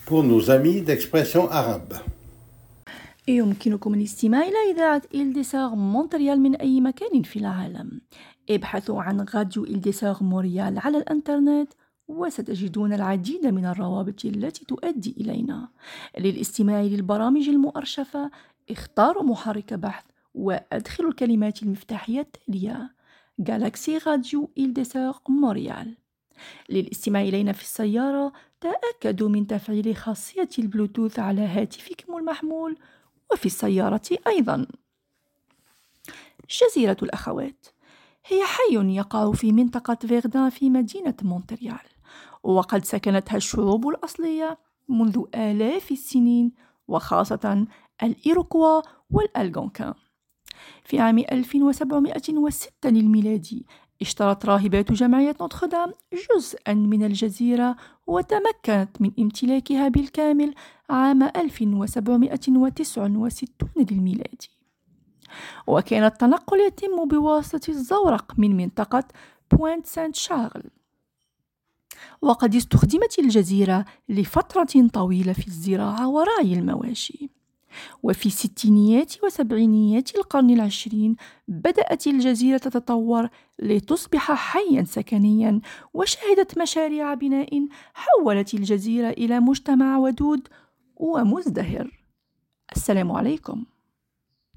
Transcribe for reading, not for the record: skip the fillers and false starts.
pour nos amis d'expression arabe. يمكنكم الاستماع إلى إذاعة إلديسار مونتريال من أي مكان في العالم. ابحثوا عن راديو إلديسار مونريال على الإنترنت وستجدون العديد من الروابط التي تؤدي إلينا. للاستماع للبرامج المؤرشفة اختاروا محرك بحث وأدخلوا الكلمات المفتاحية التالية: جالاكسي راديو إلديسار مونريال. للاستماع إلينا في السيارة تأكدوا من تفعيل خاصية البلوتوث على هاتفكم المحمول وفي السيارة أيضاً. جزيرة الأخوات هي حي يقع في منطقة فيردان في مدينة مونتريال، وقد سكنتها الشعوب الأصلية منذ آلاف السنين، وخاصة الإيروكوا والألغونكان. في عام 1706 للميلادي اشترت راهبات جمعية نوتردام جزءاً من الجزيرة وتمكنت من امتلاكها بالكامل عام 1769 للميلادي. وكان التنقل يتم بواسطة الزورق من منطقة بوينت سانت شارل. وقد استخدمت الجزيرة لفترة طويلة في الزراعة ورعي المواشي. وفي الستينيات وسبعينيات القرن العشرين بدأت الجزيرة تتطور لتصبح حياً سكنياً، وشهدت مشاريع بناء حولت الجزيرة إلى مجتمع ودود ومزدهر. السلام عليكم.